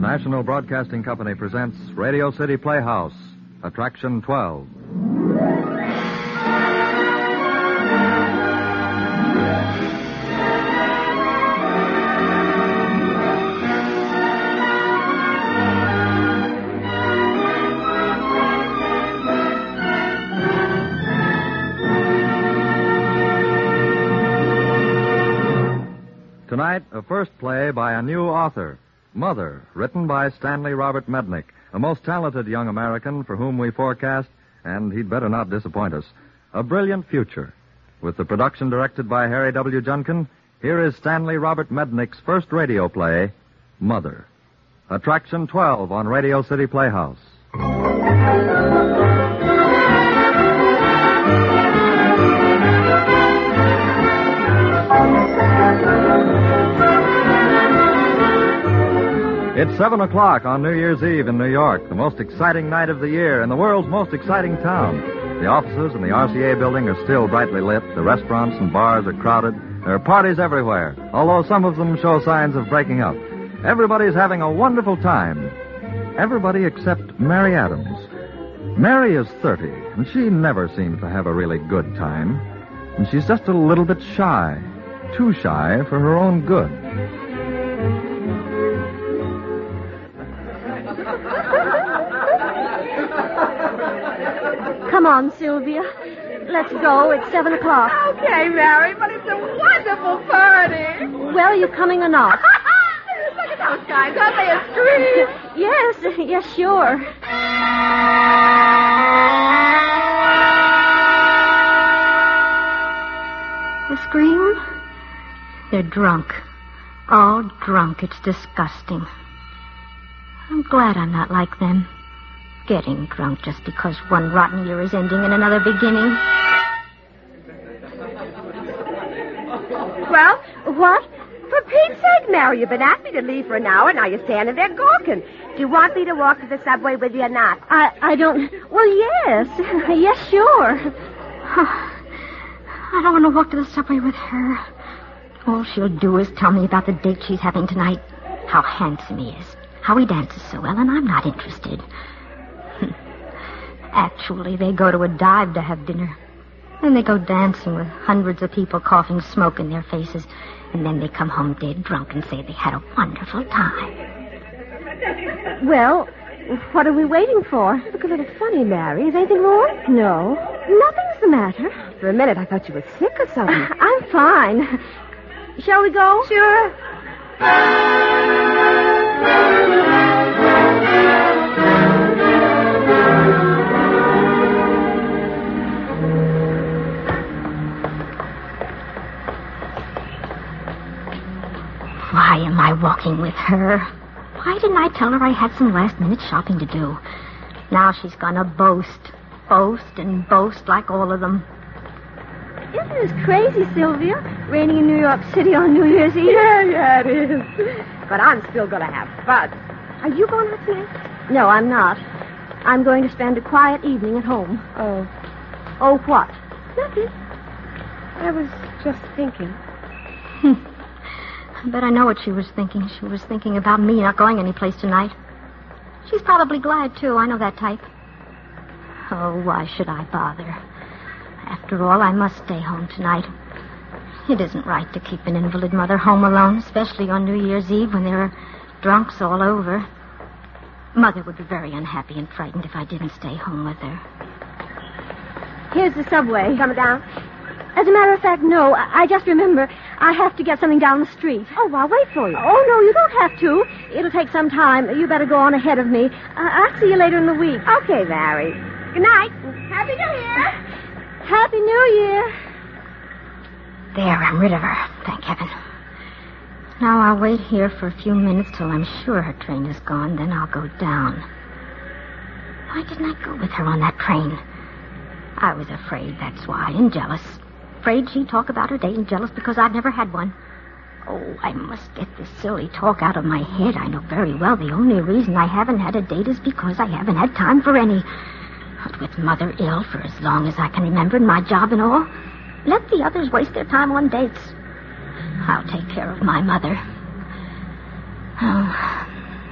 National Broadcasting Company presents Radio City Playhouse, Attraction 12. Tonight, a first play by a new author, Mother, written by Stanley Robert Mednick, a most talented young American for whom we forecast, and he'd better not disappoint us, a brilliant future. With the production directed by Harry W. Junkin, here is Stanley Robert Mednick's first radio play, Mother. Attraction 12 on Radio City Playhouse. It's 7 o'clock on New Year's Eve in New York, the most exciting night of the year in the world's most exciting town. The offices in the RCA building are still brightly lit. The restaurants and bars are crowded. There are parties everywhere, although some of them show signs of breaking up. Everybody's having a wonderful time. Everybody except Mary Adams. Mary is 30, and she never seems to have a really good time. And she's just a little bit shy. Too shy for her own good. Come on, Sylvia. Let's go. It's 7 o'clock. Okay, Mary, but it's a wonderful party. Well, are you coming or not? Look at those guys. Aren't they a treat? Yes, sure. The scream? They're drunk. All drunk. It's disgusting. I'm glad I'm not like them. Getting drunk just because one rotten year is ending and another beginning. Well, What? for Pete's sake, Mary, you've been asking me to leave for an hour, now you're standing there gawking. Do you want me to walk to the subway with you or not? I don't... Well, yes. Yes, sure. I don't want to walk to the subway with her. All she'll do is tell me about the date she's having tonight. How handsome he is. How he dances so well, and I'm not interested. Actually, they go to a dive to have dinner. Then they go dancing with hundreds of people coughing smoke in their faces. And then they come home dead drunk and say they had a wonderful time. Well, what are we waiting for? Look a little funny, Mary. Is anything wrong? No. Nothing's the matter. For a minute, I thought you were sick or something. I'm fine. Shall we go? Sure. Why am I walking with her? Why didn't I tell her I had some last-minute shopping to do? Now she's gonna boast and boast like all of them. Isn't this crazy, Sylvia? Raining in New York City on New Year's Eve? Yeah, it is. But I'm still going to have fun. Are you going out tonight? No, I'm not. I'm going to spend a quiet evening at home. Oh. Oh, what? Nothing. I was just thinking. I bet I know what she was thinking. She was thinking about me not going anyplace tonight. She's probably glad, too. I know that type. Oh, why should I bother? After all, I must stay home tonight. It isn't right to keep an invalid mother home alone, especially on New Year's Eve when there are drunks all over. Mother would be very unhappy and frightened if I didn't stay home with her. Here's the subway. You coming down? As a matter of fact, no. I just remember I have to get something down the street. Oh, I'll wait for you. Oh, no, you don't have to. It'll take some time. You better go on ahead of me. I'll see you later in the week. Okay, Mary. Good night. Happy New Year. Happy New Year. There, I'm rid of her. Thank heaven. Now I'll wait here for a few minutes till I'm sure her train is gone. Then I'll go down. Why didn't I go with her on that train? I was afraid, that's why, and jealous. Afraid she'd talk about her date and jealous because I'd never had one. Oh, I must get this silly talk out of my head. I know very well the only reason I haven't had a date is because I haven't had time for any. But with Mother ill for as long as I can remember and my job and all, let the others waste their time on dates. I'll take care of my mother. Oh,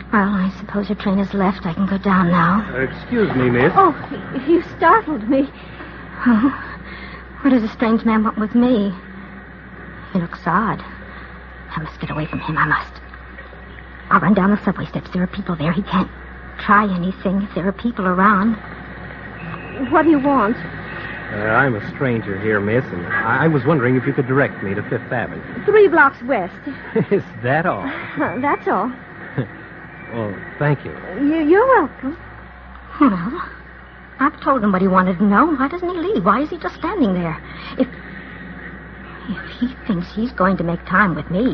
Well, I suppose your train has left. I can go down now. Excuse me, miss. Oh, you startled me. Oh, what does a strange man want with me? He looks odd. I must get away from him. I must. I'll run down the subway steps. There are people there. He can't try anything if there are people around. What do you want? I'm a stranger here, miss, and I was wondering if you could direct me to Fifth Avenue. 3 blocks west. Is that all? That's all. Well, thank you. You're welcome. Well, I've told him what he wanted to know. Why doesn't he leave? Why is he just standing there? If he thinks he's going to make time with me.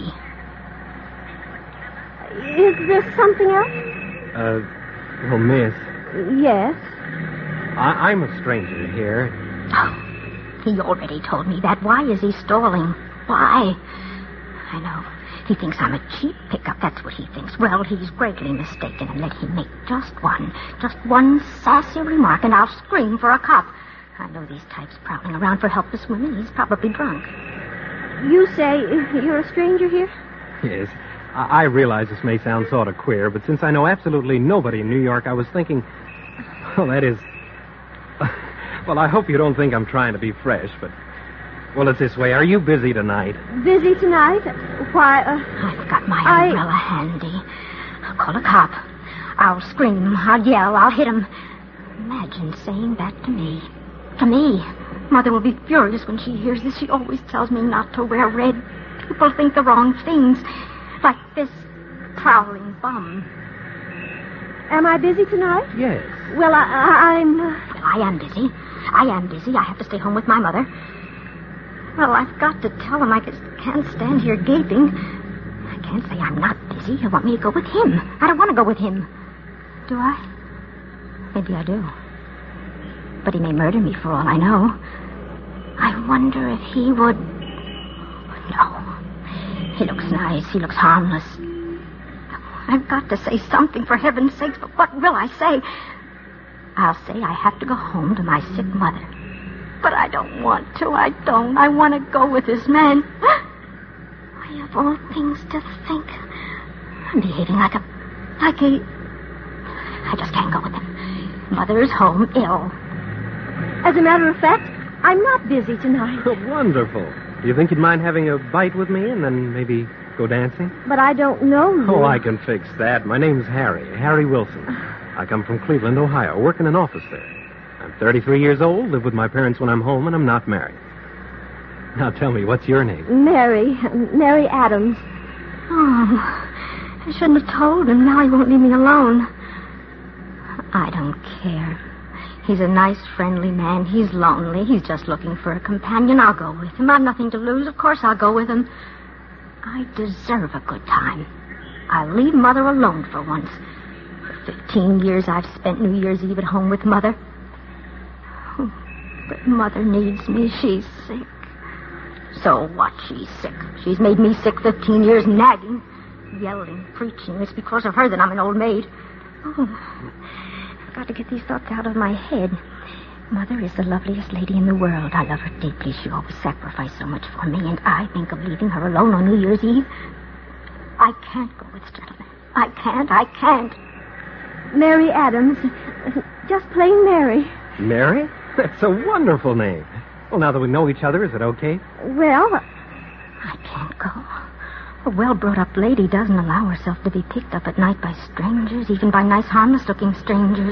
Is there something else? Well, miss, Yes. I'm a stranger here. Oh, he already told me that. Why is he stalling? Why? I know. He thinks I'm a cheap pickup. That's what he thinks. Well, he's greatly mistaken, and let him make just one sassy remark, and I'll scream for a cop. I know these types prowling around for helpless women. He's probably drunk. You say you're a stranger here? Yes, I realize this may sound sort of queer, but since I know absolutely nobody in New York, I was thinking, well, that is... Well, I hope you don't think I'm trying to be fresh, but... Well, it's this way. Are you busy tonight? Busy tonight? Why, I've got my umbrella handy. I'll call a cop. I'll scream. I'll yell. I'll hit him. Imagine saying that to me. To me. Mother will be furious when she hears this. She always tells me not to wear red. People think the wrong things. Like this prowling bum. Am I busy tonight? Yes. Well, I'm... Well, I am busy. I have to stay home with my mother. Well, I've got to tell him I can't stand here gaping. I can't say I'm not busy. He'll want me to go with him. I don't want to go with him. Do I? Maybe I do. But he may murder me for all I know. I wonder if he would... No. He looks nice. He looks harmless. I've got to say something, for heaven's sakes, but what will I say? I'll say I have to go home to my sick mother. But I don't want to. I don't. I want to go with this man. I have all things to think. I'm behaving like a... I just can't go with him. Mother's home ill. As a matter of fact, I'm not busy tonight. Wonderful. Do you think you'd mind having a bite with me and then maybe go dancing? But I don't know you. Oh, I can fix that. My name's Harry Wilson. I come from Cleveland, Ohio, work in an office there. I'm 33 years old, live with my parents when I'm home, and I'm not married. Now tell me, what's your name? Mary Adams. Oh, I shouldn't have told him. Now he won't leave me alone. I don't care. He's a nice, friendly man. He's lonely. He's just looking for a companion. I'll go with him. I've nothing to lose. Of course I'll go with him. I deserve a good time. I'll leave Mother alone for once. For 15 years I've spent New Year's Eve at home with Mother. Oh, but Mother needs me. She's sick. So what? She's sick. She's made me sick 15 years, nagging, yelling, preaching. It's because of her that I'm an old maid. Oh, I've got to get these thoughts out of my head. Mother is the loveliest lady in the world. I love her deeply. She always sacrificed so much for me, and I think of leaving her alone on New Year's Eve. I can't go with this gentleman. I can't. Mary Adams. Just plain Mary. Mary? That's a wonderful name. Well, now that we know each other, is it okay? Well, I can't go. A well-brought-up lady doesn't allow herself to be picked up at night by strangers, even by nice, harmless-looking strangers.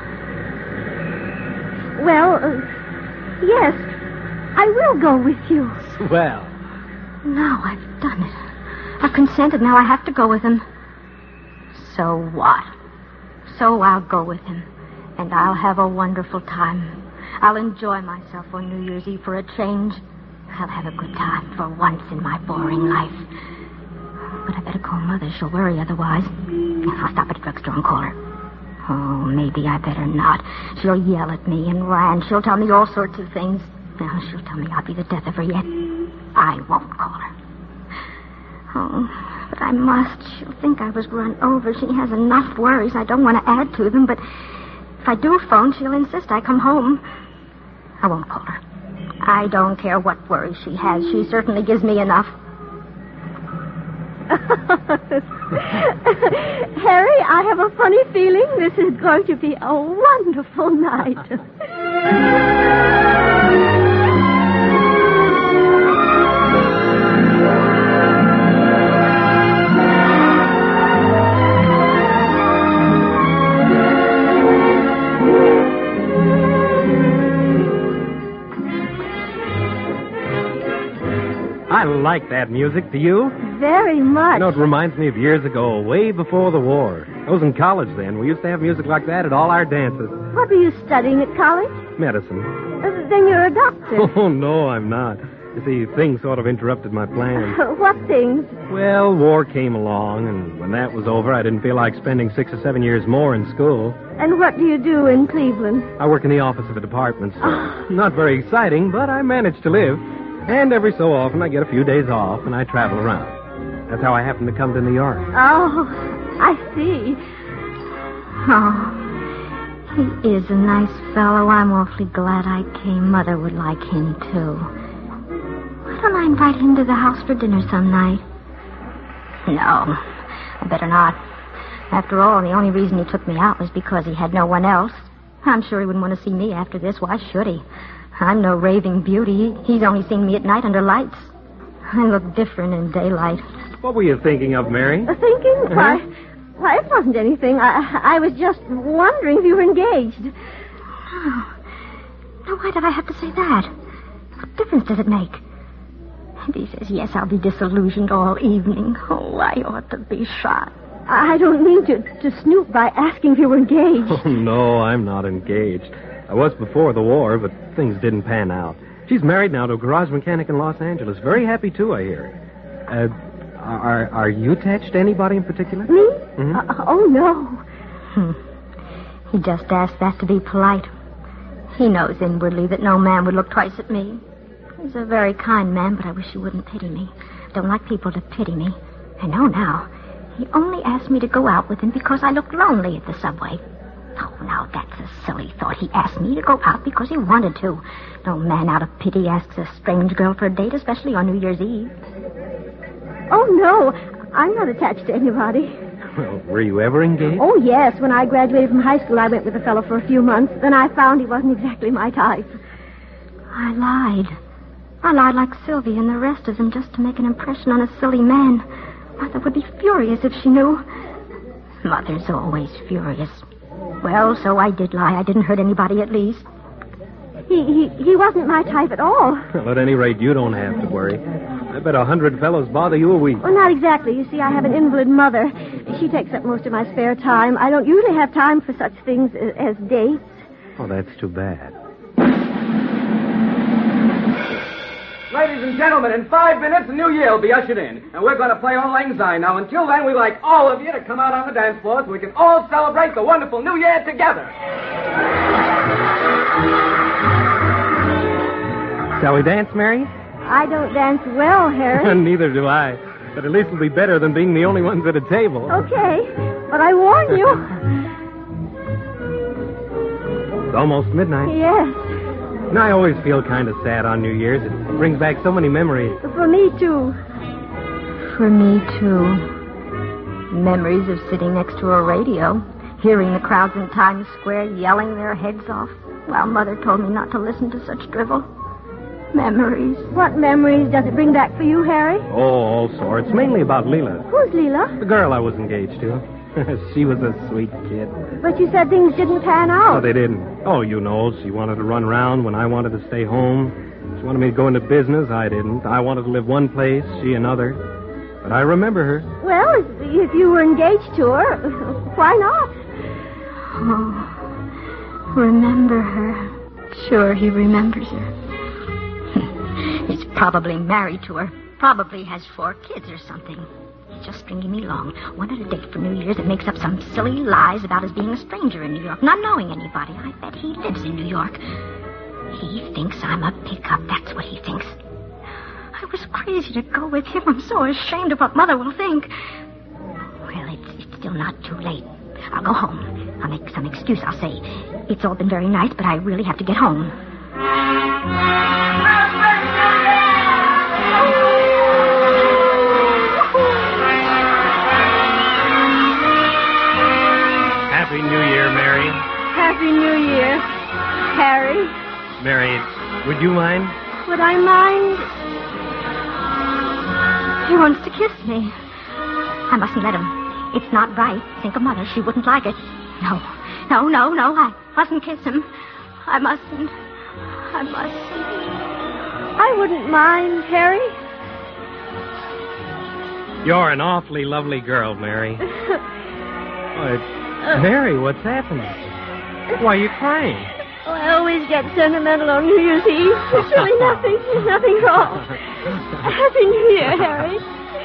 well, yes, I will go with you. Well. Now I've done it. I've consented. Now I have to go with him. So what? So I'll go with him, and I'll have a wonderful time. I'll enjoy myself on New Year's Eve for a change. I'll have a good time for once in my boring life. But I better call Mother. She'll worry otherwise. I'll stop at a drugstore and call her. Oh, maybe I better not. She'll yell at me and rant. She'll tell me all sorts of things. Now, she'll tell me I'll be the death of her yet. I won't call her. Oh, but I must. She'll think I was run over. She has enough worries. I don't want to add to them, but if I do phone, she'll insist I come home. I won't call her. I don't care what worries she has. She certainly gives me enough. Harry, I have a funny feeling this is going to be a wonderful night. I like that music. Do you? Very much. You know, it reminds me of years ago, way before the war. I was in college then. We used to have music like that at all our dances. What were you studying at college? Medicine. Then you're a doctor. Oh, no, I'm not. You see, things sort of interrupted my plans. What things? Well, war came along, and when that was over, I didn't feel like spending 6 or 7 years more in school. And what do you do in Cleveland? I work in the office of a department store. Not very exciting, but I manage to live. And every so often, I get a few days off, and I travel around. That's how I happen to come to New York. Oh, I see. Oh, he is a nice fellow. I'm awfully glad I came. Mother would like him, too. Why don't I invite him to the house for dinner some night? No, I better not. After all, the only reason he took me out was because he had no one else. I'm sure he wouldn't want to see me after this. Why should he? I'm no raving beauty. He's only seen me at night under lights. I look different in daylight. What were you thinking of, Mary? Thinking? Why, it wasn't anything. I was just wondering if you were engaged. Oh. Now, why did I have to say that? What difference does it make? If he says yes, I'll be disillusioned all evening. Oh, I ought to be shot. I don't mean to snoop by asking if you were engaged. Oh, no, I'm not engaged. I was before the war, but things didn't pan out. She's married now to a garage mechanic in Los Angeles. Very happy, too, I hear. Are you attached to anybody in particular? Me? Mm-hmm. Oh, no. He just asked that to be polite. He knows inwardly that no man would look twice at me. He's a very kind man, but I wish he wouldn't pity me. I don't like people to pity me. I know now. He only asked me to go out with him because I looked lonely at the subway. Oh, now that's a silly thought. He asked me to go out because he wanted to. No man out of pity asks a strange girl for a date, especially on New Year's Eve. Oh, no. I'm not attached to anybody. Well, were you ever engaged? Oh, yes. When I graduated from high school, I went with a fellow for a few months. Then I found he wasn't exactly my type. I lied. I lied like Sylvia and the rest of them just to make an impression on a silly man. Mother would be furious if she knew. Mother's always furious. Well, so I did lie. I didn't hurt anybody, at least. He wasn't my type at all. Well, at any rate, you don't have to worry. I bet 100 fellows bother you a week. Well, not exactly. You see, I have an invalid mother. She takes up most of my spare time. I don't usually have time for such things as dates. Oh, that's too bad. Ladies and gentlemen, in 5 minutes, the new year will be ushered in. And we're going to play Auld Lang Syne. Now, until then, we'd like all of you to come out on the dance floor so we can all celebrate the wonderful new year together. Shall we dance, Mary? I don't dance well, Harry. Neither do I. But at least it'll be better than being the only ones at a table. Okay, but I warn you. It's almost midnight. Yes, And I always feel kind of sad on New Year's. It brings back so many memories. for me, too. For me, too. Memories of sitting next to a radio, hearing the crowds in Times Square yelling their heads off, while Mother told me not to listen to such drivel. Memories. What memories does it bring back for you, Harry? Oh, all sorts. Mainly about Leela, Who's Leela? the girl I was engaged to. She was a sweet kid. But you said things didn't pan Oh, out. they didn't. Oh, you know, she wanted to run around when I wanted to stay home. She wanted me to go into business. I didn't. I wanted to live one place, she another. But I remember her. Well, if you were engaged to her, why not? Oh, remember her. Sure, he remembers her. He's probably married to her. Probably has 4 kids or something. He's just stringing me along. Wanted a date for New Year's and makes up some silly lies about his being a stranger in New York, not knowing anybody. I bet he lives in New York. He thinks I'm a pickup. That's what he thinks. I was crazy to go with him. I'm so ashamed of what Mother will think. Well, it's still not too late. I'll go home. I'll make some excuse. I'll say, it's all been very nice, but I really have to get home. Happy New Year, Harry. Mary, would you mind? Would I mind? He wants to kiss me. I mustn't let him. It's not right. Think of Mother. She wouldn't like it. No. I mustn't kiss him. I mustn't. I wouldn't mind, Harry. You're an awfully lovely girl, Mary. Mary, what's happening? Why are you crying? Oh, I always get sentimental on New Year's Eve. There's really nothing wrong. Happy New Year, Harry.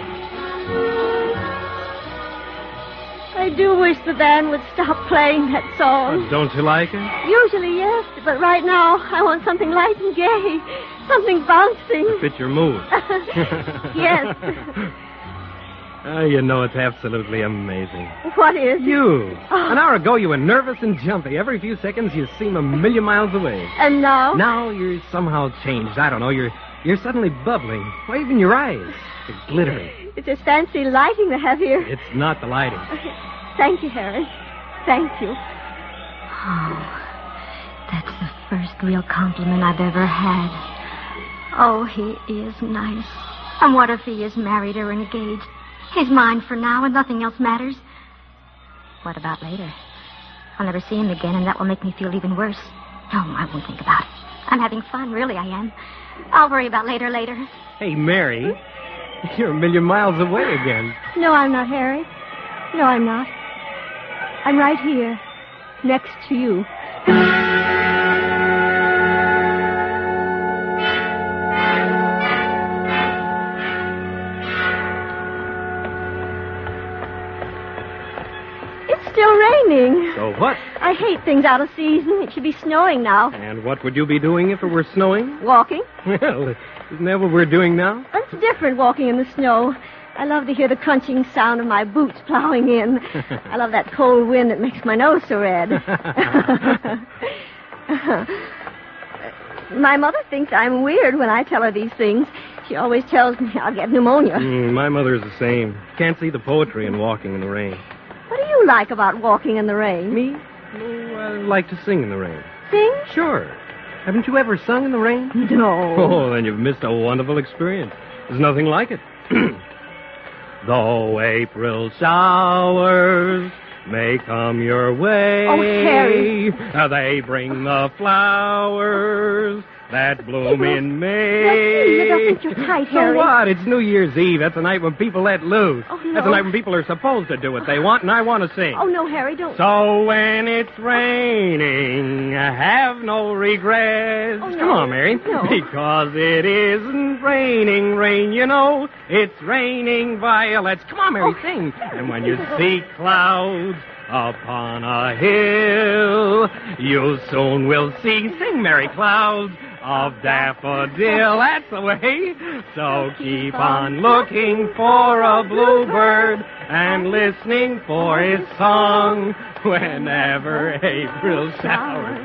I do wish the band would stop playing that song. Don't you like it? Usually, yes, but right now I want something light and gay. Something bouncing. To fit your mood. Yes. You know, it's absolutely amazing. What is? You. Oh. An hour ago, you were nervous and jumpy. Every few seconds, you seem a million miles away. And now? Now you're somehow changed. I don't know. You're suddenly bubbling. Or even your eyes. They're glittering. It's this fancy lighting they have here. It's not the lighting. Thank you, Harry. Thank you. Oh, that's the first real compliment I've ever had. Oh, he is nice. And what if he is married or engaged? He's mine for now, and nothing else matters. What about later? I'll never see him again, and that will make me feel even worse. No, I won't think about it. I'm having fun, really, I am. I'll worry about later. Hey, Mary, you're a million miles away again. No, I'm not, Harry. No, I'm not. I'm right here, next to you. It's still raining. So what? I hate things out of season. It should be snowing now. And what would you be doing if it were snowing? Walking. Well, isn't that what we're doing now? It's different walking in the snow. I love to hear the crunching sound of my boots plowing in. I love that cold wind that makes my nose so red. My mother thinks I'm weird when I tell her these things. She always tells me I'll get pneumonia. My mother's the same. Can't see the poetry in walking in the rain. What do you like about walking in the rain? Me? Oh, I like to sing in the rain. Sing? Sure. Haven't you ever sung in the rain? No. Oh, then you've missed a wonderful experience. There's nothing like it. Though April showers may come your way. Oh, Harry. They bring the flowers that bloom in May. You don't think you're tight, Harry. So what? It's New Year's Eve. That's the night when people let loose. Oh, no. That's the night when people are supposed to do what they want, and I want to sing. Oh, no, Harry, don't. So when it's raining, have no regrets. Oh, no. Come on, Mary. No. Because it isn't raining rain, you know. It's raining violets. Come on, Mary, sing. And when you see clouds upon a hill, you soon will see, sing, Mary, clouds of daffodil. That's the way. So keep on looking for a bluebird and listening for his song whenever April showers.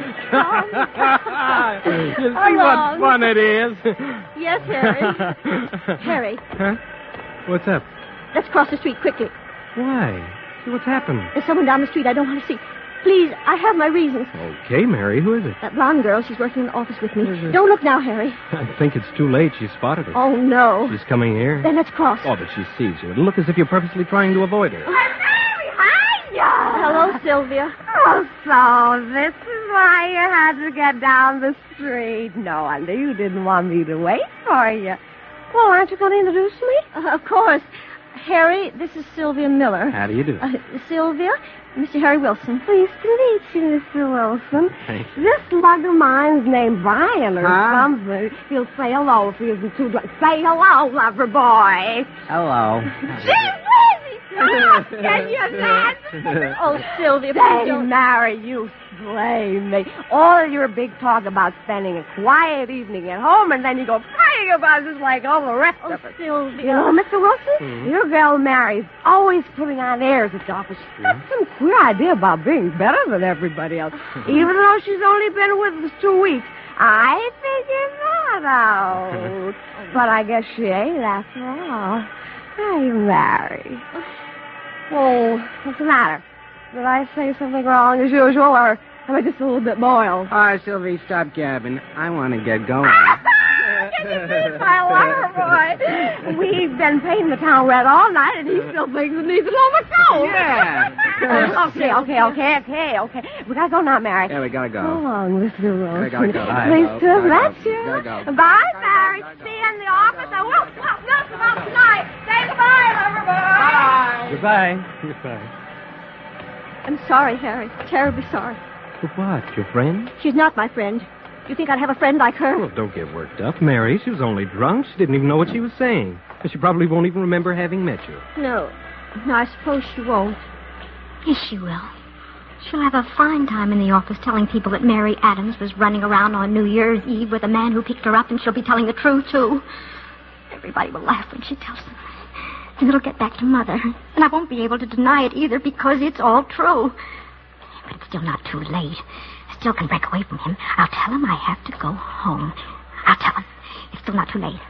You see what fun it is? Yes, Harry. Harry. Huh? What's up? Let's cross the street quickly. Why? See what's happened? There's someone down the street I don't want to see. Please, I have my reasons. Okay, Mary. Who is it? That blonde girl, she's working in the office with me. Don't look now, Harry. I think it's too late. She spotted her. Oh, no. She's coming here. Then let's cross. Oh, but she sees you. It'll look as if you're purposely trying to avoid her. Hello, Sylvia. Oh, so this is why you had to get down the street. No wonder you didn't want me to wait for you. Well, aren't you going to introduce me? Of course. Harry, this is Sylvia Miller. How do you do? Sylvia, Mr. Harry Wilson. Pleased to meet you, Mr. Wilson. Thanks. This slug of mine's named Brian or something. He'll say hello if he isn't too drunk. Say hello, lover boy. Hello. Gee, Lizzie! Can you imagine? Oh, Sylvia, please Say, don't. Mary, you blame me. All your big talk about spending a quiet evening at home, and then you go praying about it like all the rest Oh, of us. Sylvia. You know, Mr. Wilson, your girl Mary's always putting on airs at the office. She's got some queer idea about being better than everybody else, even though she's only been with us 2 weeks. I figured that out. But I guess she ain't after all. Hey, Mary. Oh, what's the matter? Did I say something wrong as usual, or Am I just a little bit boiled? Oh, Sylvie, stop gabbing. I want to get going. Can you see my alarm, boy? We've been painting the town red all night, and he still thinks it needs an overcoat. Yeah. Okay. We gotta go now, Mary. Yeah, we gotta go. So long, Mr. Rose. We gotta go. Please to bless you. Gotta go. Bye, Mary. See you in the office. I won't talk nothing about tonight. Say goodbye, everybody. Goodbye. I'm sorry, Harry. Terribly sorry. What, your friend? She's not my friend. You think I'd have a friend like her? Well, don't get worked up, Mary. She was only drunk. She didn't even know what she was saying. And she probably won't even remember having met you. No, I suppose she won't. Yes, she will. She'll have a fine time in the office telling people that Mary Adams was running around on New Year's Eve with a man who picked her up, and she'll be telling the truth, too. Everybody will laugh when she tells them. And it'll get back to Mother. And I won't be able to deny it either because it's all true. But it's still not too late. I still can break away from him. I'll tell him I have to go home. I'll tell him. It's still not too late.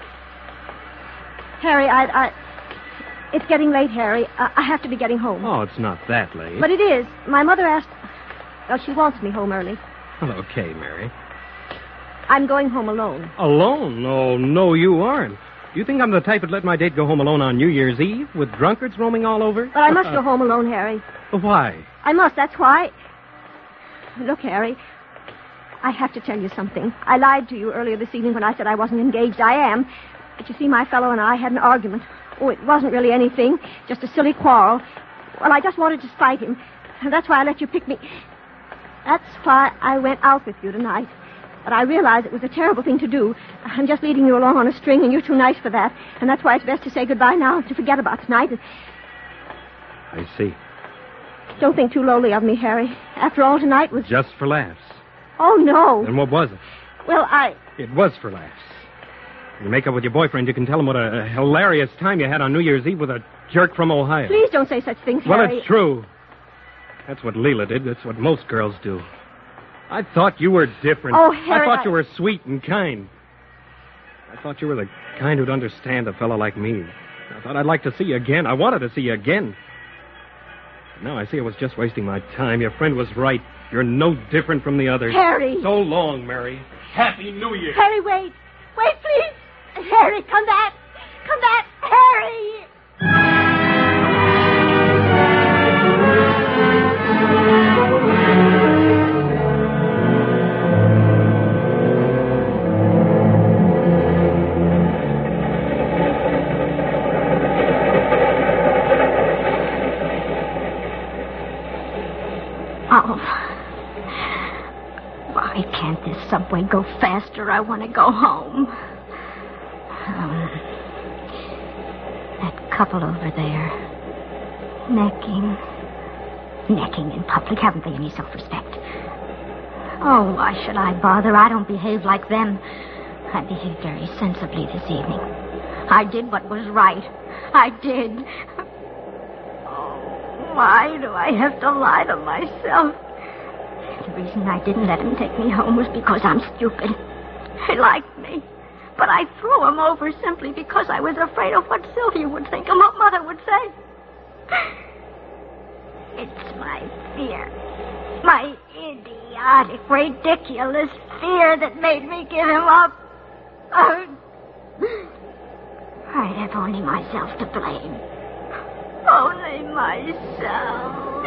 Harry, it's getting late, Harry. I have to be getting home. Oh, it's not that late. But it is. My mother asked... Well, she wants me home early. Well, okay, Mary. I'm going home alone. Alone? Oh, no, you aren't. You think I'm the type that let my date go home alone on New Year's Eve with drunkards roaming all over? But I must go home alone, Harry. Why? I must, that's why. Look, Harry, I have to tell you something. I lied to you earlier this evening when I said I wasn't engaged. I am. But you see, my fellow and I had an argument. Oh, it wasn't really anything, just a silly quarrel. Well, I just wanted to spite him. And that's why I let you pick me. That's why I went out with you tonight. But I realized it was a terrible thing to do. I'm just leading you along on a string, and you're too nice for that. And that's why it's best to say goodbye now, to forget about tonight. I see. Don't think too lowly of me, Harry. After all, tonight was... Just for laughs. Oh, no. And what was it? Well, It was for laughs. When you make up with your boyfriend, you can tell him what a hilarious time you had on New Year's Eve with a jerk from Ohio. Please don't say such things, Well, Harry. it's true. That's what Leela did. That's what most girls do. I thought you were different. Oh, Harry, I thought you were sweet and kind. I thought you were the kind who'd understand a fellow like me. I thought I'd like to see you again. I wanted to see you again. Now I see I was just wasting my time. Your friend was right. You're no different from the others. Harry. So long, Mary. Happy New Year. Harry, wait. Wait, please. Harry, come back. Come back. Harry. Oh. Why can't this subway go faster? I want to go home. That couple over there. Necking in public. Haven't they any self-respect? Oh, why should I bother? I don't behave like them. I behaved very sensibly this evening. I did what was right. I did. Why do I have to lie to myself? The reason I didn't let him take me home was because I'm stupid. He liked me. But I threw him over simply because I was afraid of what Sylvia would think and what Mother would say. It's my fear. My idiotic, ridiculous fear that made me give him up. I have only myself to blame. Only myself.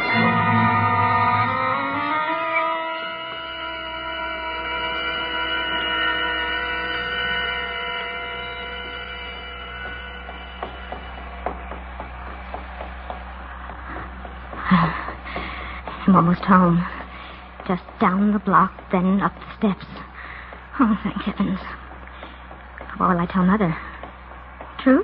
I'm almost home. Just down the block, then up the steps. Oh, thank heavens. What will I tell Mother? True?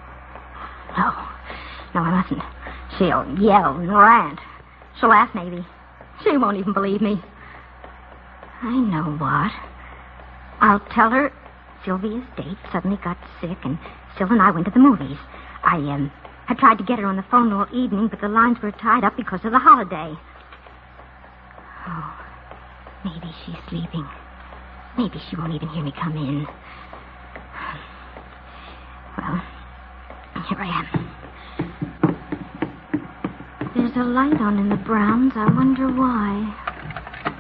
No, I mustn't. She'll yell and rant. She'll laugh, maybe. She won't even believe me. I know what. I'll tell her Sylvia's date suddenly got sick, and Syl and I went to the movies. I tried to get her on the phone all evening, but the lines were tied up because of the holiday. Oh, maybe she's sleeping. Maybe she won't even hear me come in. Well, here I am. There's a light on in the Browns. I wonder why.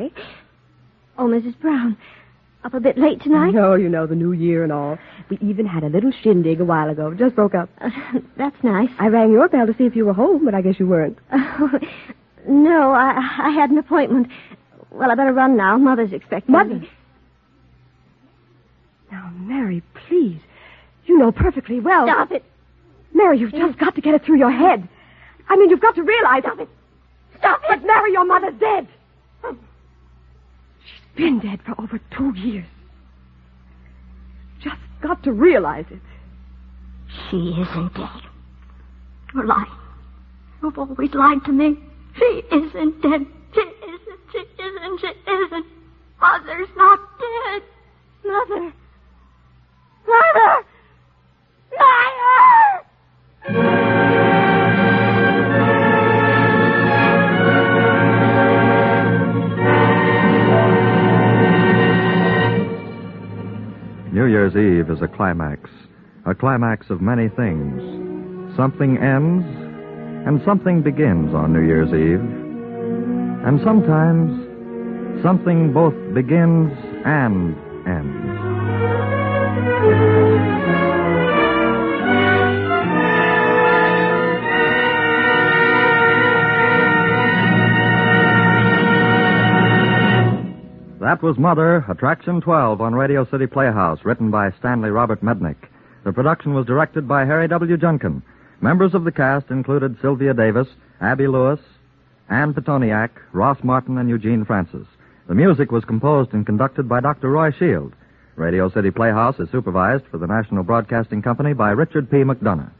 Harry. Oh, Mrs. Brown. Up a bit late tonight? No, you know, the new year and all. We even had a little shindig a while ago. Just broke up. That's nice. I rang your bell to see if you were home, but I guess you weren't. No, I had an appointment. Well, I better run now. Mother's expecting Mother? me. Now, Mary, please. You know perfectly well. Stop it. Mary, you've just got to get it through your head. I mean, you've got to realize... Stop it. Stop it. But, Mary, your mother's dead. She's been dead for over 2 years. Just got to realize it. She isn't dead. You're lying. You've always lied to me. She isn't dead. She isn't. She isn't. She isn't. Mother's not dead. Mother. Mother! Mother! New Year's Eve is a climax of many things. Something ends, and something begins on New Year's Eve. And sometimes, something both begins and ends. That was Mother, Attraction 12 on Radio City Playhouse, written by Stanley Robert Mednick. The production was directed by Harry W. Junkin. Members of the cast included Sylvia Davis, Abby Lewis, Ann Petoniak, Ross Martin, and Eugene Francis. The music was composed and conducted by Dr. Roy Shield. Radio City Playhouse is supervised for the National Broadcasting Company by Richard P. McDonough.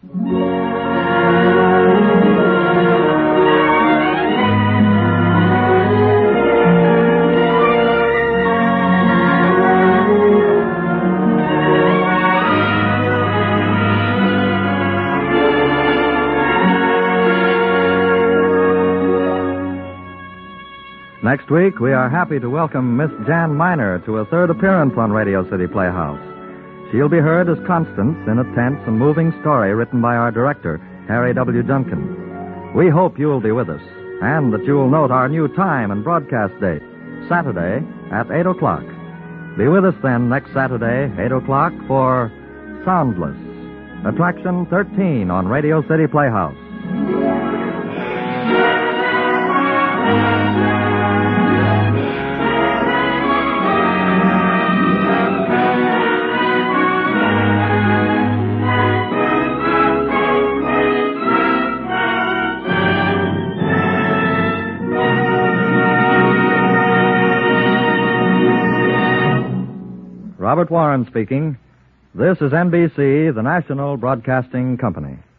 Next week, we are happy to welcome Miss Jan Miner to a third appearance on Radio City Playhouse. She'll be heard as Constance in a tense and moving story written by our director, Harry W. Junkin. We hope you'll be with us, and that you'll note our new time and broadcast date, Saturday at 8 o'clock. Be with us then next Saturday, 8 o'clock, for Soundless, Attraction 13 on Radio City Playhouse. Robert Warren speaking. This is NBC, the National Broadcasting Company.